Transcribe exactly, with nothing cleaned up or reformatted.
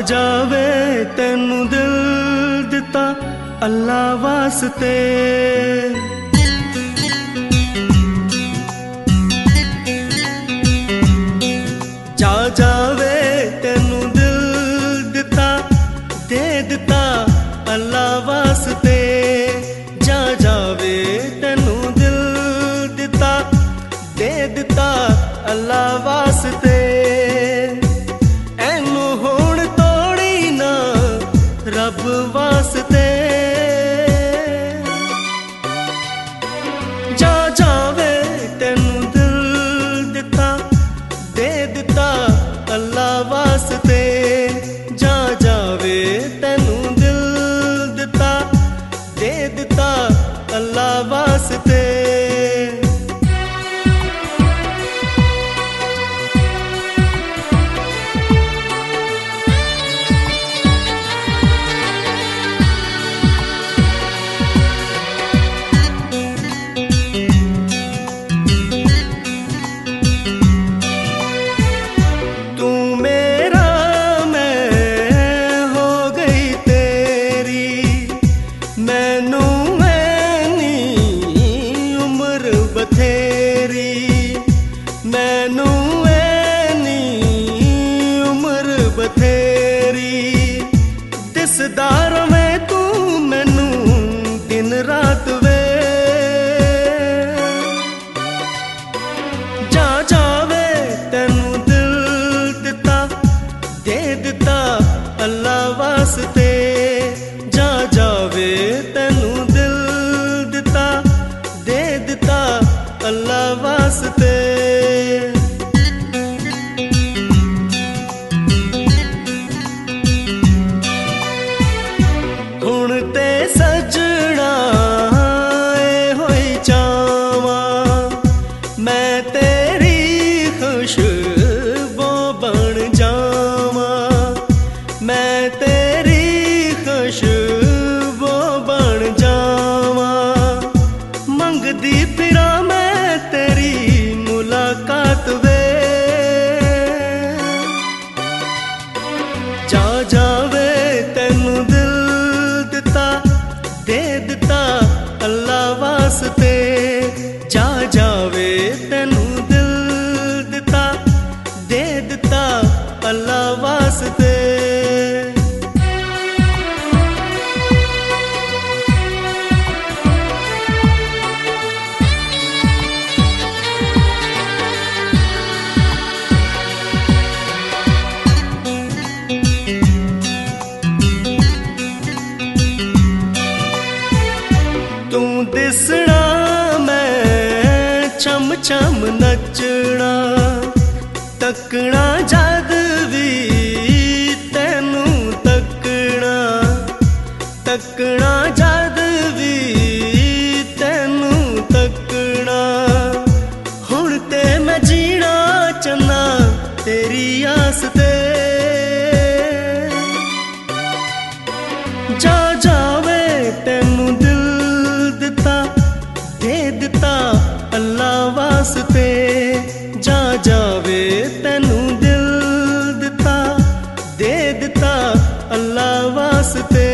जावे तेनू दिल दिता अल्लाह वास्ते। जा जावे तेनू दिल दिता दे दिता अल्लाह वास्ते। जा जावे तेनू दिल दिता दे दिता अल्लाह वास्ते। एनू हुण तोड़ी ना रब वास्ते। जा जावे तेनू दिल दिता दे दिता अल्लाह वास्ते। जा जावे तेनू दिल दिता दे दिता अल्लाह वास्ते। मैनू ऐनी उम्र बथेरी दिसदार में तू मैनू दिन रात वे। जा जावे तेनू दिल दिता दे दिता अल्लाह वास्ते। जा जावे तेनू दिल दिता दे दिता अल्लाह वास्ते। हुण ते सजना होई चावा मैं तेरी खुशबू बन जावा। मैं तेरी खुशबू बन जावा। मंगदी फिरा मैं तेरी मुलाकात वे। जा जावे तेनू दिल दिता दे दिता अल्लाह वास्ते। जा जावे तेनू दिल दिता दे दिता अल्लाह वास्ते। तू दिसना मैं छम छम नचना तकना जद भी तेनू तकना। तकना जद भी तेनू तकना। हुण ते मैं जीना चन्ना तेरी आस ते। जा जावे तेनू दिल दिता दे दिता अल्लाह वास्ते। जा जावे तेनू दिल दिता दे दिता अल्लाह वास्ते।